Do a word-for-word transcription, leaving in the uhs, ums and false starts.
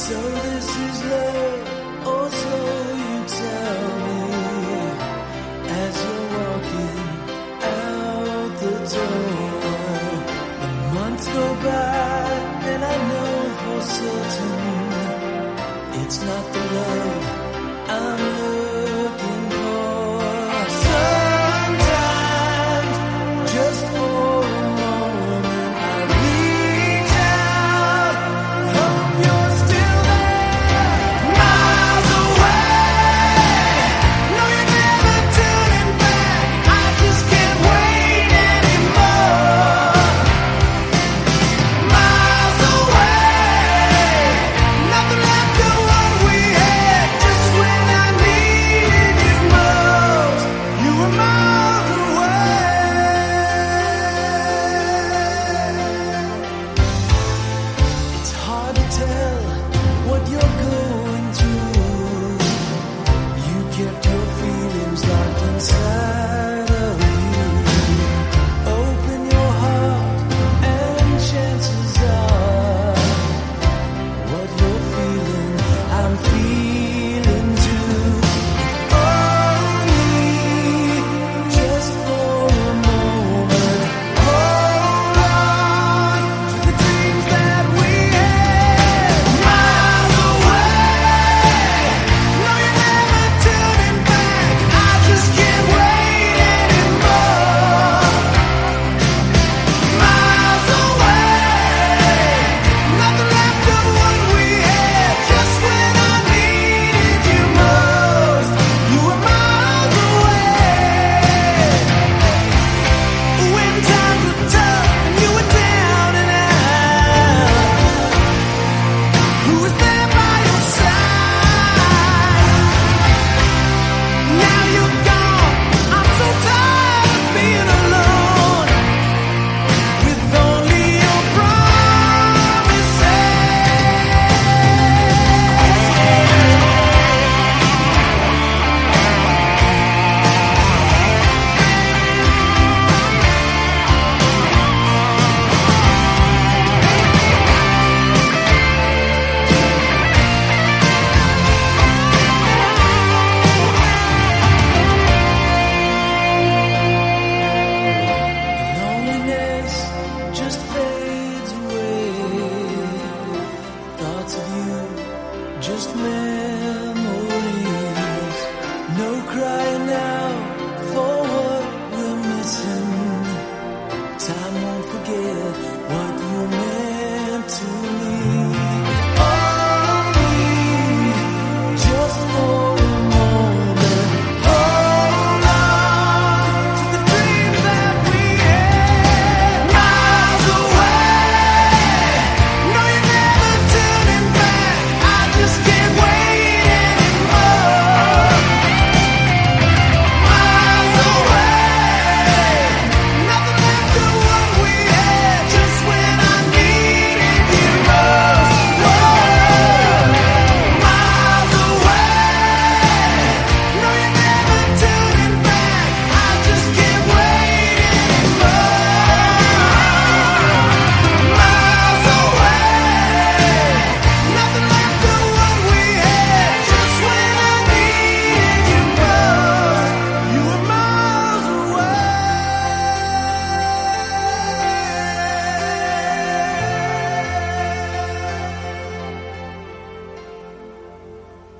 So this is love, or so you tell me, as you're walking out the door. The months go by, and I know for certain it's not the love I'm looking for. Sometimes, just for a moment, I reach out, hope you're still there, miles away. No, you're never turning back. I just can't wait anymore. Miles away, nothing left of what we had. Just when I needed you most, you were miles away. It's hard to tell what you're going through. You kept your feelings locked inside of you. Open your heart and chances are what you're feeling, I'm feeling too. Only just for a moment, hold on to the dreams that we had. Miles away, no, you're never turning back. I just can't wait anymore. Miles away, nothing left of what we had. Just when I needed you most, you were miles away. When times were tough and you were down and out, who was there by your side? Now you're gone, I'm so tired of being alone, with only your promises. Loneliness just fades away. Thoughts of you, just memories. No crying now for what we're missing. Time won't forget what you meant to